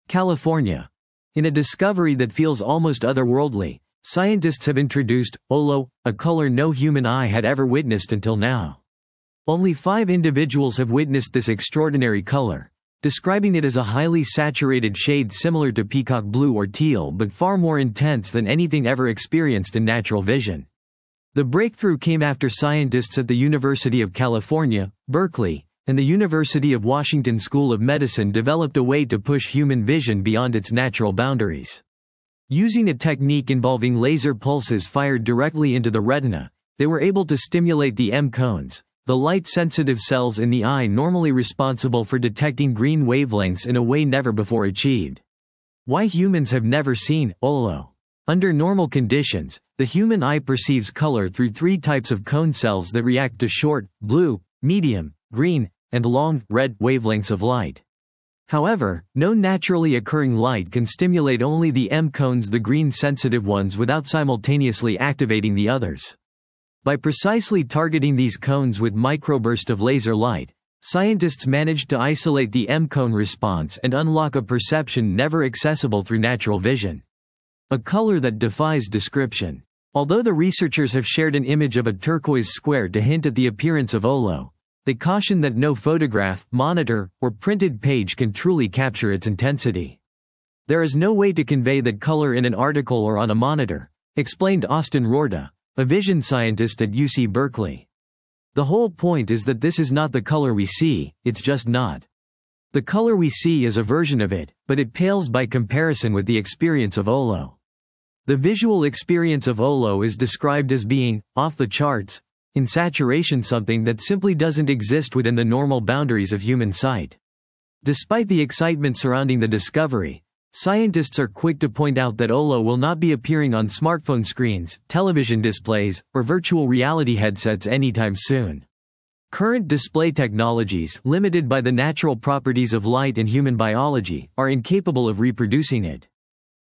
California. In a discovery that feels almost otherworldly, scientists have introduced Olo, a color no human eye had ever witnessed until now. Only 5 individuals have witnessed this extraordinary color, describing it as a highly saturated shade similar to peacock blue or teal but far more intense than anything ever experienced in natural vision. The breakthrough came after scientists at the University of California, Berkeley, and the University of Washington School of Medicine developed a way to push human vision beyond its natural boundaries. Using a technique involving laser pulses fired directly into the retina, they were able to stimulate the M cones, the light-sensitive cells in the eye normally responsible for detecting green wavelengths in a way never before achieved. Why humans have never seen Olo. Under normal conditions, the human eye perceives color through 3 types of cone cells that react to short, blue, medium, green, and long, red wavelengths of light. However, no naturally occurring light can stimulate only the M cones, the green-sensitive ones, without simultaneously activating the others. By precisely targeting these cones with microburst of laser light, scientists managed to isolate the M cone response and unlock a perception never accessible through natural vision. A color that defies description. Although the researchers have shared an image of a turquoise square to hint at the appearance of Olo, they caution that no photograph, monitor, or printed page can truly capture its intensity. There is no way to convey that color in an article or on a monitor, explained Austin Rorda, a vision scientist at UC Berkeley. The whole point is that this is not the color we see, it's just not. The color we see is a version of it, but it pales by comparison with the experience of Olo. The visual experience of Olo is described as being off the charts, in saturation, something that simply doesn't exist within the normal boundaries of human sight. Despite the excitement surrounding the discovery, scientists are quick to point out that Olo will not be appearing on smartphone screens, television displays, or virtual reality headsets anytime soon. Current display technologies, limited by the natural properties of light and human biology, are incapable of reproducing it.